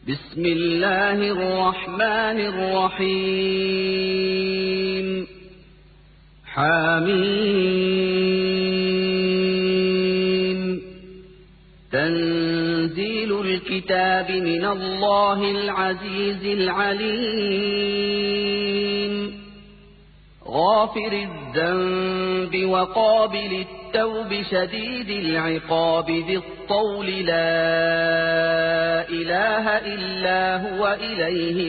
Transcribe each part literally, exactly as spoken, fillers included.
بسم الله الرحمن الرحيم حميم تنزيل الكتاب من الله العزيز العليم غافر الذنب وقابل التوب شديد العقاب ذي الطول لا إله إلا هو إليه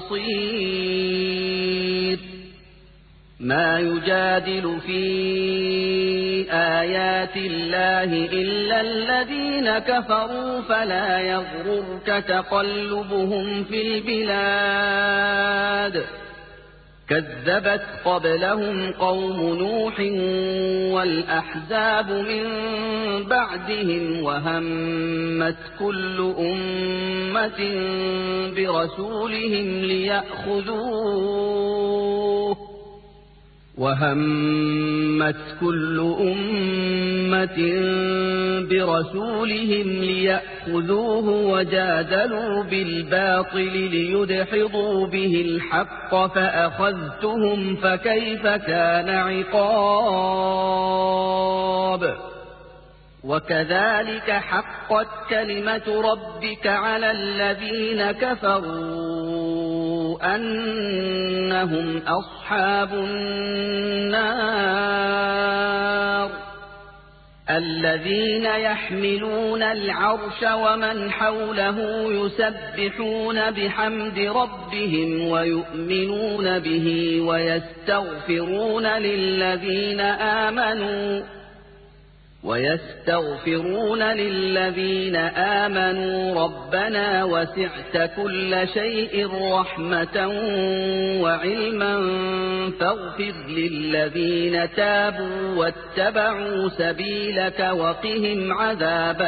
المصير ما يجادل في آيات الله إلا الذين كفروا فلا يغررك تقلبهم في البلاد كذبت قبلهم قوم نوح والأحزاب من بعدهم وهمت كل أمة برسولهم ليأخذوه وهمت كل أمة برسولهم ليأخذوه وجادلوا بالباطل ليدحضوا به الحق فأخذتهم فكيف كان عقاب وكذلك حقت كلمة ربك على الذين كفروا أنهم أصحاب النار الذين يحملون العرش ومن حوله يسبحون بحمد ربهم ويؤمنون به ويستغفرون للذين آمنوا ويستغفرون للذين آمنوا ربنا وسعت كل شيء رحمة وعلما فاغفر للذين تابوا واتبعوا سبيلك وقهم عذاب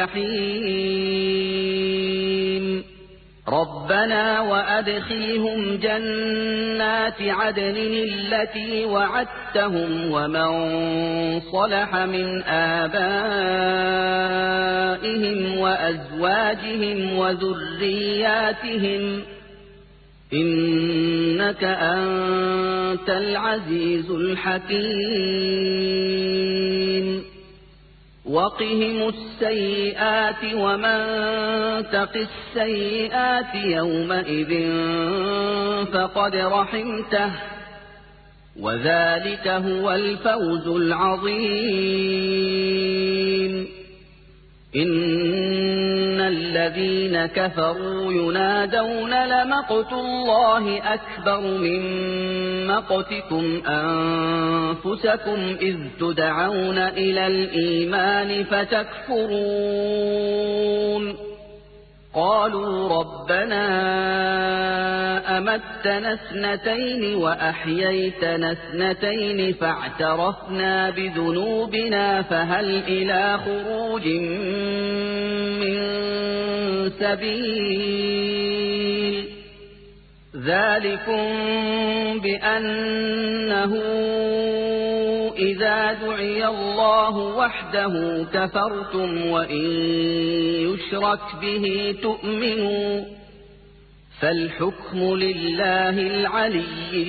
الجحيم ربنا وأدخلهم جنات عدن التي وعدتهم ومن صلح من آبائهم وأزواجهم وذرياتهم إنك أنت العزيز الحكيم وقهم السيئات ومن تق السيئات يومئذ فقد رحمته وذلك هو الفوز العظيم إن الذين كفروا ينادون لمقت الله أكبر من مقتكم أنفسكم إذ تدعون إلى الإيمان فتكفرون قالوا ربنا أمتنا اثنتين وأحييتنا اثنتين فاعترفنا بذنوبنا فهل إلى خروج من سبيل ذلكم بأنه إذا دعي الله وحده كفرتم وإن يشرك به تؤمنوا فالحكم لله العلي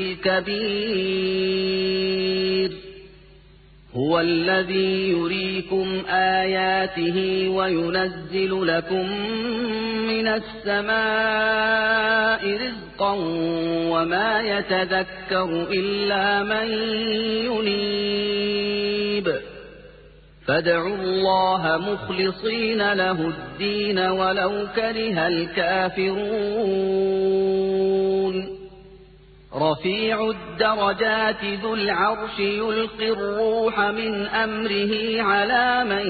الكبير هو الذي يريكم آياته وينزل لكم من السماء رزقا وما يتذكر إلا من ينيب فادعوا الله مخلصين له الدين ولو كره الكافرون رفيع الدرجات ذو العرش يلقي الروح من أمره على من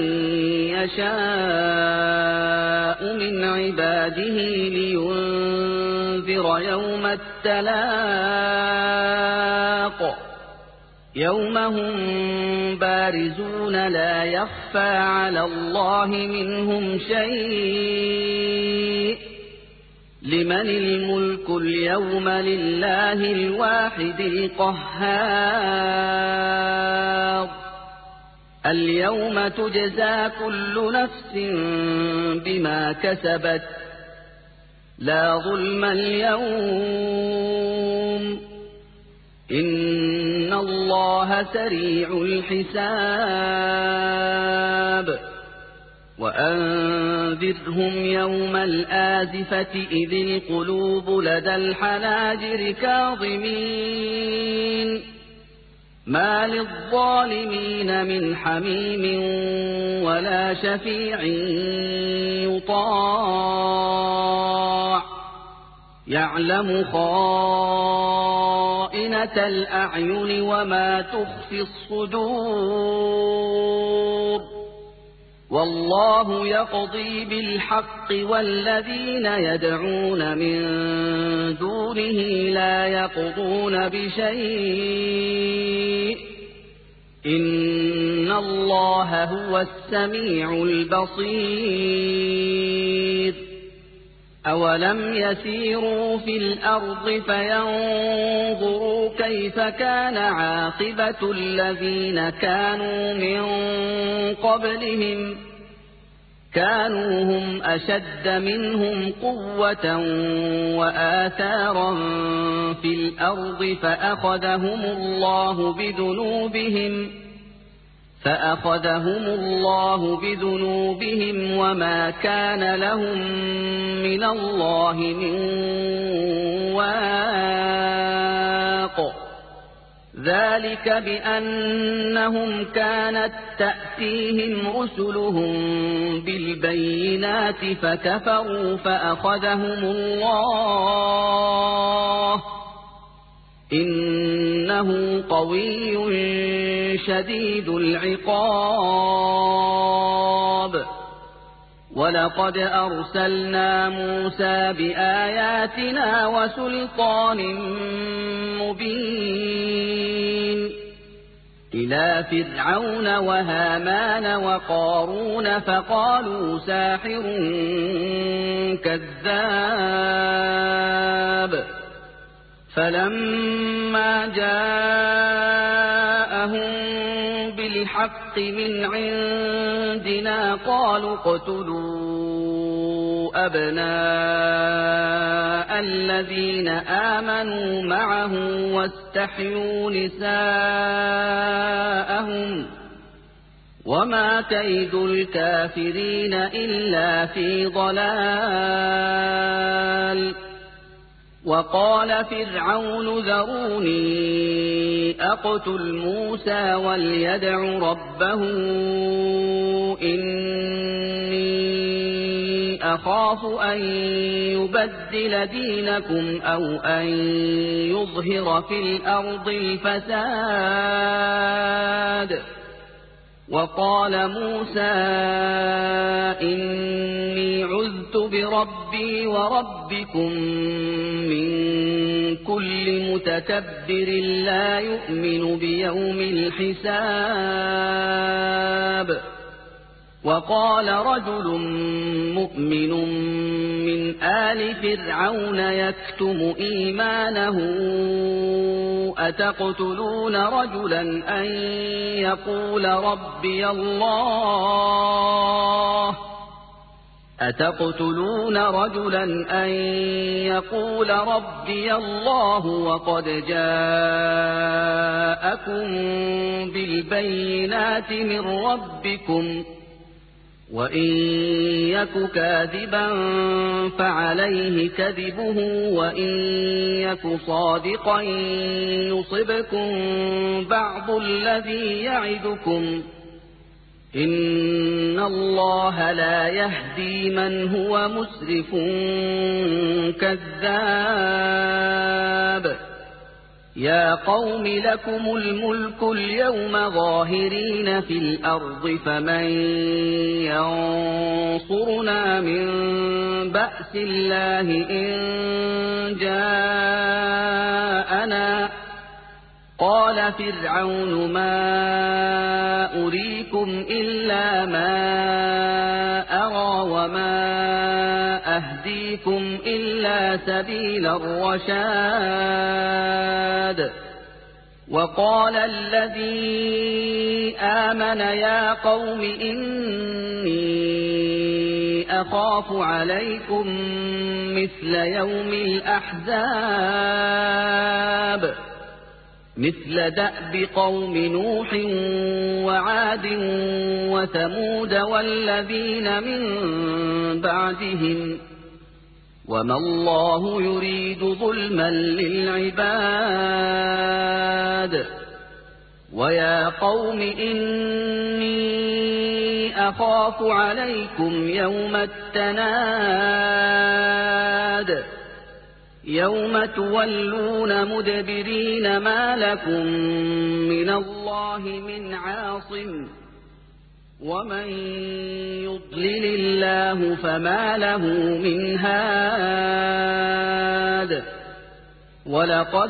يشاء من عباده لينذر يوم التلاق يوم هم بارزون لا يخفى على الله منهم شيء لمن الملك اليوم لله الواحد القهار اليوم تجزى كل نفس بما كسبت لا ظلم اليوم إن الله سريع الحساب وأنذرهم يوم الآزفة إذ القلوب لدى الحناجر كاظمين ما للظالمين من حميم ولا شفيع يطاع يعلم خائنة الأعين وما تخفي الصدور والله يقضي بالحق والذين يدعون من دونه لا يقضون بشيء إن الله هو السميع البصير أولم يسيروا في الأرض فينظروا كيف كان عاقبة الذين كانوا من قبلهم كانوا هم أشد منهم قوة وآثارا في الأرض فأخذهم الله بذنوبهم فأخذهم الله بذنوبهم وما كان لهم من الله من واق ذلك بأنهم كانت تأتيهم رسلهم بالبينات فكفروا فأخذهم الله إنه قوي شديد العقاب ولقد أرسلنا موسى بآياتنا وسلطان مبين إلى فرعون وهامان وقارون فقالوا ساحر كذاب فلما جاءهم بالحق من عندنا قالوا اقتلوا أبناء الذين آمنوا معه واستحيوا نساءهم وما كيد الكافرين إلا في ضلال وقال فرعون ذروني أقتل موسى وليدع ربه إني أخاف أن يبدل دينكم أو أن يظهر في الأرض الفساد وقال موسى إني عذت بربي وربكم من كل متكبر لا يؤمن بيوم الحساب وقال رجل مؤمن من آل فرعون يكتم إيمانه أتقتلون رجلا أن يقول ربي الله أتقتلون رجلا أن يقول ربي الله وقد جاءكم بالبينات من ربكم وإن يك كاذبا فعليه كذبه وإن يك صادقا يصبكم بعض الذي يعدكم إن الله لا يهدي من هو مسرف كذاب يا قوم لكم الملك اليوم ظاهرين في الأرض فمن ينصرنا من بأس الله إن جاءنا قال فرعون ما أريكم إلا ما أرى وما أهديكم إلا سبيل الرشاد وقال الذي آمن يا قوم إني أخاف عليكم مثل يوم الأحزاب مثل دأب قوم نوح وعاد وثمود والذين من بعدهم وما الله يريد ظلما للعباد ويا قوم إني أخاف عليكم يوم التناد يوم تولون مدبرين ما لكم من الله من عاصم ومن يضلل الله فما له من هاد ولقد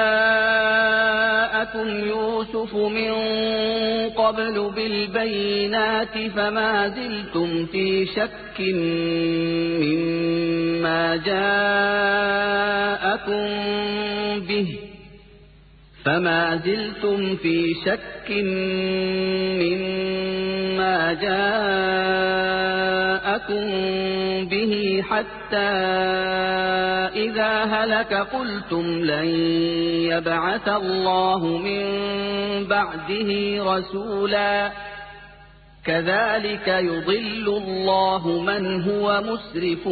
جاءكم يوسف من قبل بالبينات فما زلتم في شك مما جاءكم به فما زلتم في شك مما جاءكم به حتى إذا هلك قلتم لن يبعث الله من بعده رسولا كذلك يضل الله من هو مسرف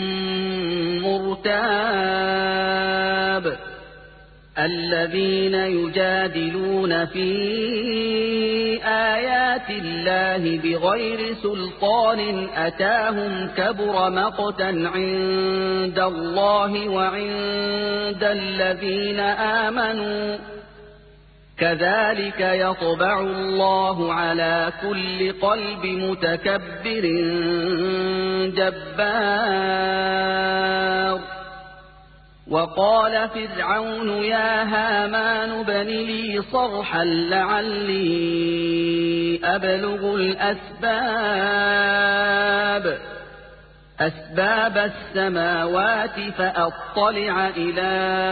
مرتاب الذين يجادلون في آيات الله بغير سلطان أتاهم كبر مقتا عند الله وعند الذين آمنوا كذلك يطبع الله على كل قلب متكبر جبار وقال فرعون يا هامان ابن لي صرحا لعلي أبلغ الأسباب أسباب السماوات فأطلع إلى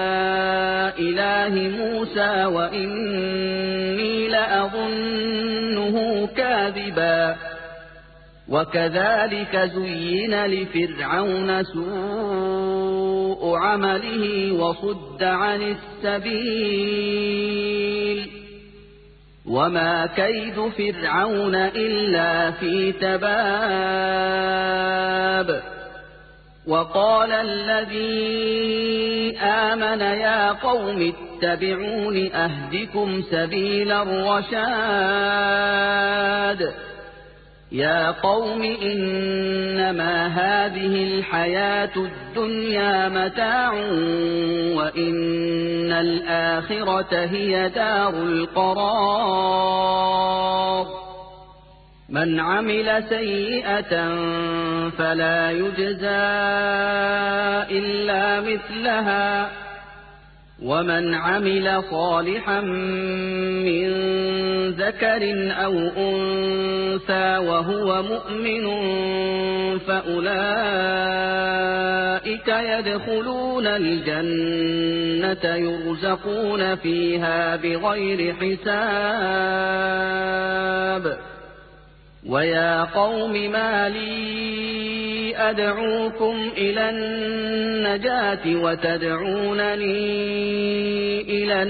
إله موسى وإني لأظنه كاذبا وكذلك زين لفرعون سوء عمله وصد عن السبيل وما كيد فرعون إلا في تباب وقال الذي آمن يا قوم اتبعون أهدكم سبيل الرشاد يا قوم إنما هذه الحياة الدنيا متاع وإن الآخرة هي دار القرار من عمل سيئة فلا يجزى إلا مثلها ومن عمل صالحا من ذكر أو أنثى وهو مؤمن فأولئك يدخلون الجنة يرزقون فيها بغير حساب ويا قوم ما لي أدعوكم إلى النجاة وتدعونني إلى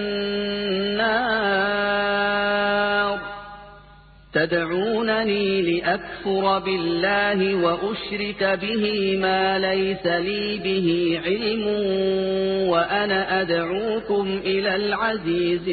النار تدعونني لأكفر بالله وأشرك به ما ليس لي به علم وأنا أدعوكم إلى العزيز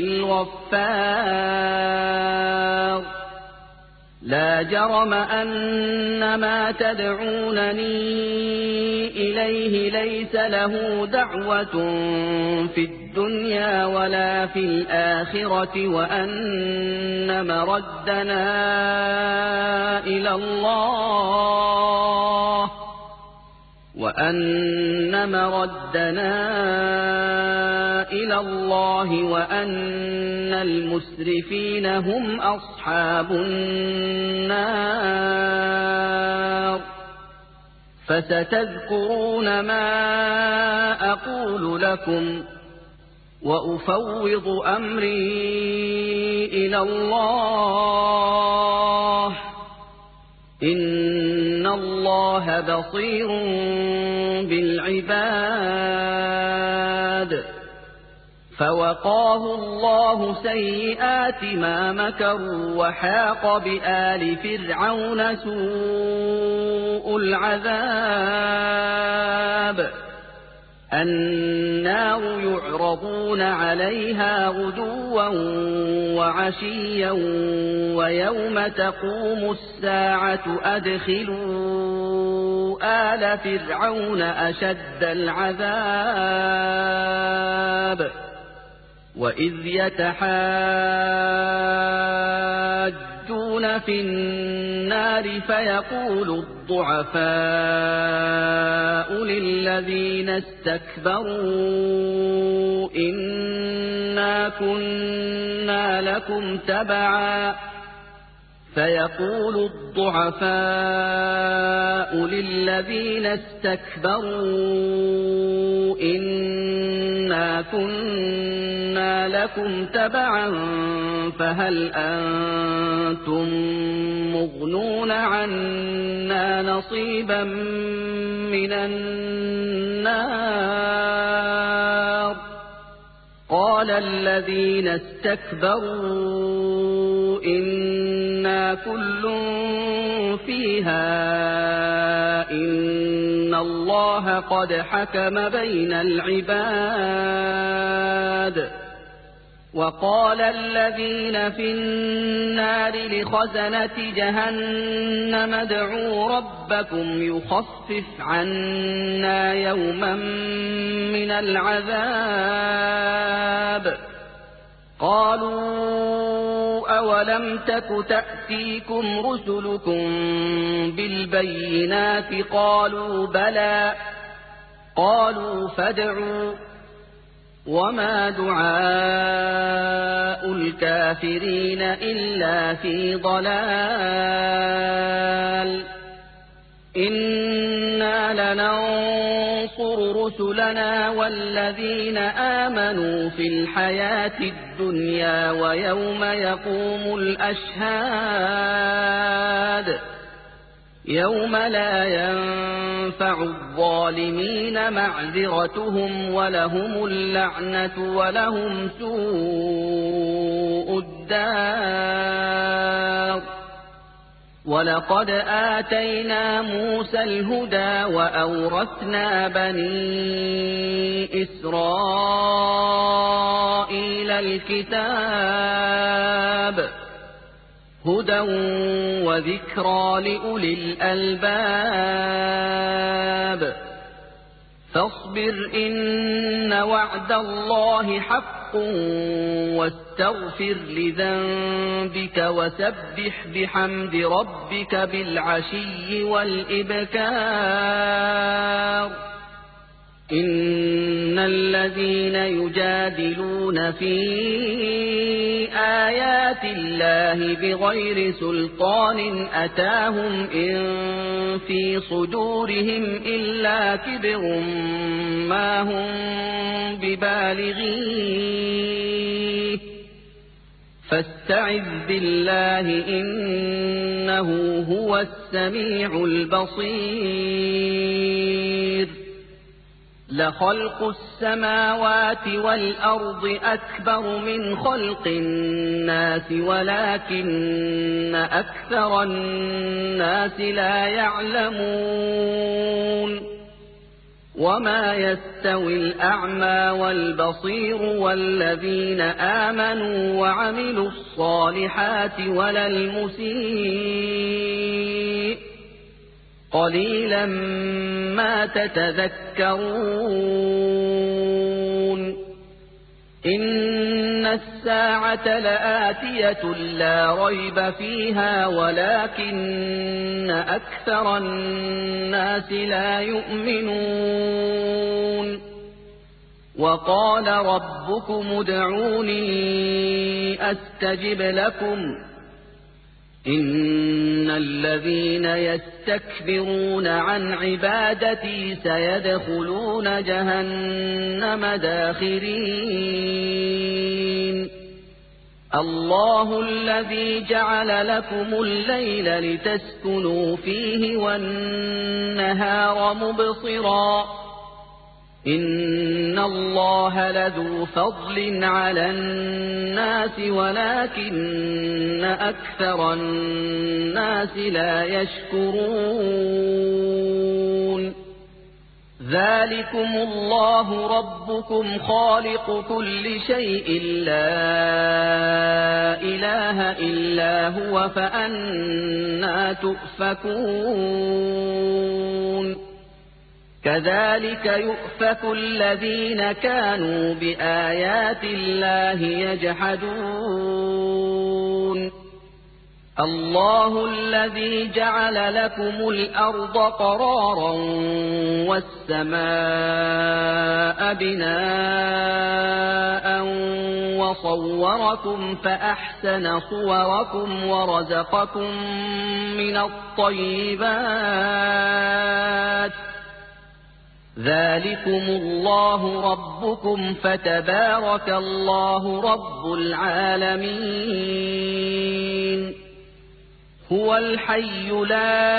الغفار لا جرم أن ما تدعونني إليه ليس له دعوة في الدنيا ولا في الآخرة وأن مردنا إلى الله وأن مردنا إلى الله وأن المسرفين هم أصحاب النار فستذكرون ما أقول لكم وأفوض أمري إلى الله إن الله بصير بالعباد فوقاه الله سيئات ما مكروا وحاق بآل فرعون سوء العذاب النار يعرضون عليها غدوا وعشيا ويوم تقوم الساعة أدخلوا آل فرعون أشد العذاب وإذ يتحاجون في النار فيقول الضعفاء للذين استكبروا إنا كنا لكم تبعا فيقول الضعفاء للذين استكبروا إنا كنا لكم تبعا فهل أنتم مغنون عنا نصيبا من النار قال الذين استكبروا إنا كل فيها إن الله قد حكم بين العباد وقال الذين في النار لخزنة جهنم ادعوا ربكم يخفف عنا يوما من العذاب قالوا أولم تك تأتيكم رسلكم بالبينات قالوا بلى قالوا فادعوا وما دعاء الكافرين إلا في ضلال إنا لننصر رسلنا والذين آمنوا في الحياة الدنيا ويوم يقوم الأشهاد يوم لا ينفع الظالمين معذرتهم ولهم اللعنة ولهم سوء الدار ولقد آتينا موسى الهدى وأورثنا بني إسرائيل الكتاب هدى وذكرى لأولي الألباب فاصبر إن وعد الله حق واستغفر لذنبك وسبح بحمد ربك بالعشي والإبكار إن الذين يجادلون في آيات الله بغير سلطان أتاهم إن في صدورهم إلا كبر ما هم ببالغيه فاستعذ بالله إنه هو السميع البصير لخلق السماوات والأرض أكبر من خلق الناس ولكن أكثر الناس لا يعلمون وما يستوي الأعمى والبصير والذين آمنوا وعملوا الصالحات ولا المسيء قليلا ما تتذكرون إن الساعة لآتية لا ريب فيها ولكن أكثر الناس لا يؤمنون وقال ربكم ادعوني أستجب لكم إن الذين يستكبرون عن عبادتي سيدخلون جهنم داخرين الله الذي جعل لكم الليل لتسكنوا فيه والنهار مبصرا إن الله لذو فضل على الناس ولكن أكثر الناس لا يشكرون ذلكم الله ربكم خالق كل شيء لا إله إلا هو فأنى تؤفكون كذلك يؤفك الذين كانوا بآيات الله يجحدون الله الذي جعل لكم الأرض قرارا والسماء بناء وصوركم فأحسن صوركم ورزقكم من الطيبات ذلكم الله ربكم فتبارك الله رب العالمين هو الحي لا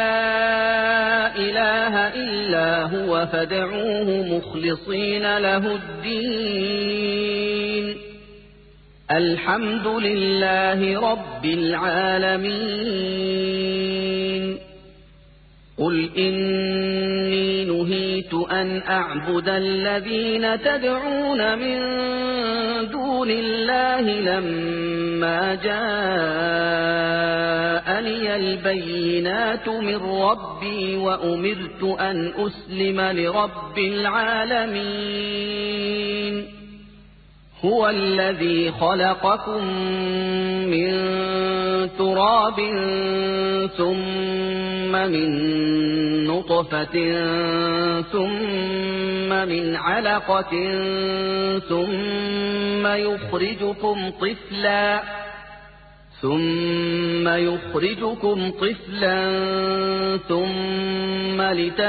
إله إلا هو فادعوه مخلصين له الدين الحمد لله رب العالمين قل إني نهيت أن أعبد الذين تدعون من دون الله لما جاءني البينات من ربي وأمرت أن أسلم لرب العالمين هو الذي خلقكم من تراب ثم من نطفة ثم من علقة ثم يخرجكم طفلا ثم يخرجكم طفلا ثم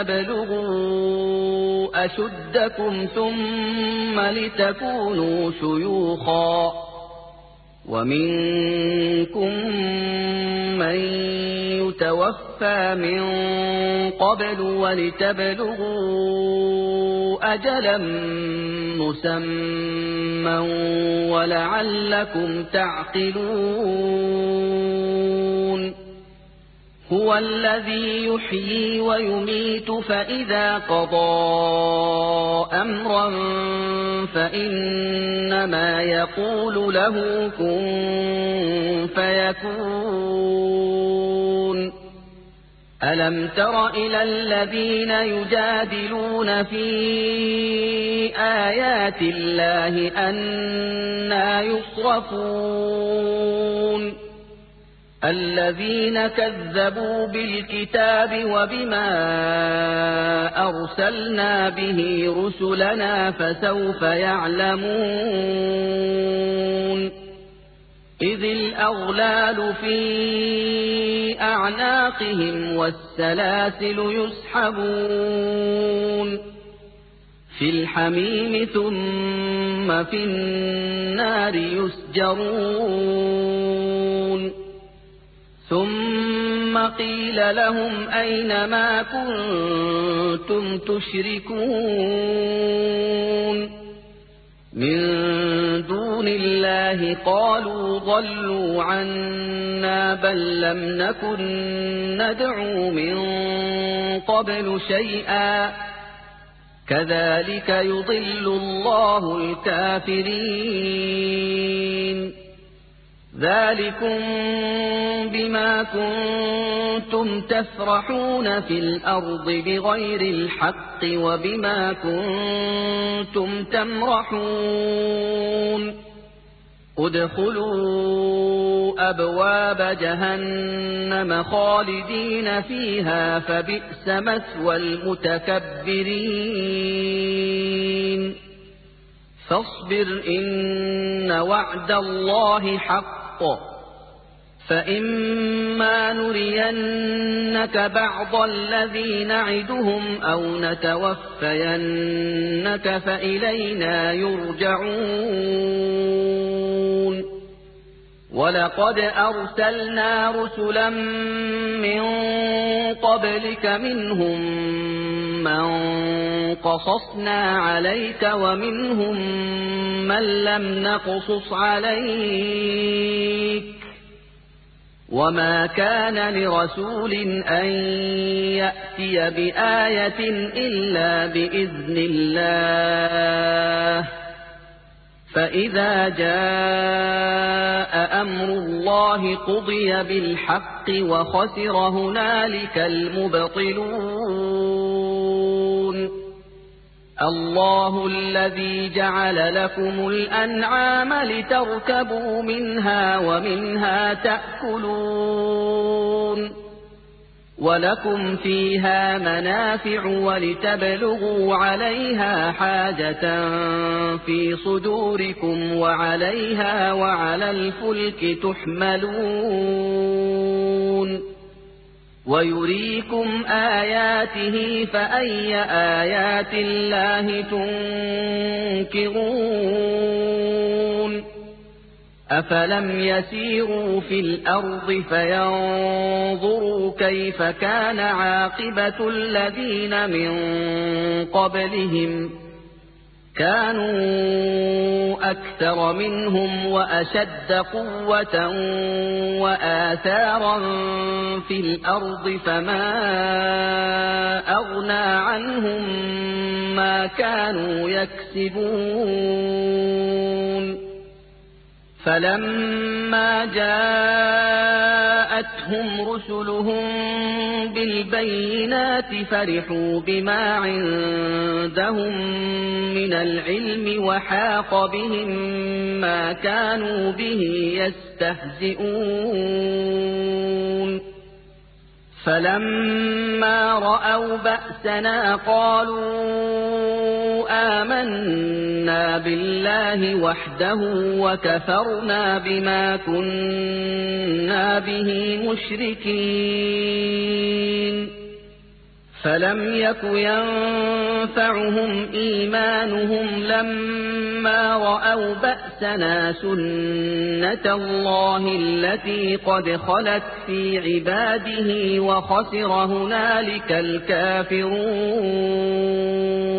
لتبلغوا أشدكم ثم لتكونوا شيوخا ومنكم من يتوفى من قبل ولتبلغوا أجلا مسمى ولعلكم تعقلون هو الذي يحيي ويميت فإذا قضى أمرا فإنما يقول له كن فيكون ألم تر إلى الذين يجادلون في آيات الله أنى يصرفون الذين كذبوا بالكتاب وبما أرسلنا به رسلنا فسوف يعلمون إذ الأغلال في أعناقهم والسلاسل يسحبون في الحميم ثم في النار يسجرون ثم قيل لهم أين ما كنتم تشركون من دون الله قالوا ضلوا عنا بل لم نكن ندعو من قبل شيئا كذلك يضل الله الكافرين ذلكم بما كنتم تفرحون في الأرض بغير الحق وبما كنتم تمرحون ادخلوا أبواب جهنم خالدين فيها فبئس مثوى المتكبرين فاصبر إن وعد الله حق فإما نرينك بعض الذي نعدهم أو نتوفينك فإلينا يرجعون ولقد أرسلنا رسلا من قبلك منهم من قصصنا عليك ومنهم من لم نقصص عليك وما كان لرسول أن يأتي بآية إلا بإذن الله فإذا جاء أمر الله قضي بالحق وخسر هنالك المبطلون الله الذي جعل لكم الأنعام لتركبوا منها ومنها تأكلون ولكم فيها منافع ولتبلغوا عليها حاجة في صدوركم وعليها وعلى الفلك تحملون ويريكم آياته فأي آيات الله تنكرون أفلم يسيروا في الأرض فينظروا كيف كان عاقبة الذين من قبلهم كانوا أكثر منهم وأشد قوة وآثارا في الأرض فما أغنى عنهم ما كانوا يكسبون فلما جاءتهم رسلهم بالبينات فرحوا بما عندهم من العلم وحاق بهم ما كانوا به يستهزئون فلما رأوا بأسنا قالوا آمنا بالله وحده وكفرنا بما كنا به مشركين فلم يك ينفعهم إيمانهم لما رأوا بأسنا سنة الله التي قد خلت في عباده وخسر هنالك الكافرون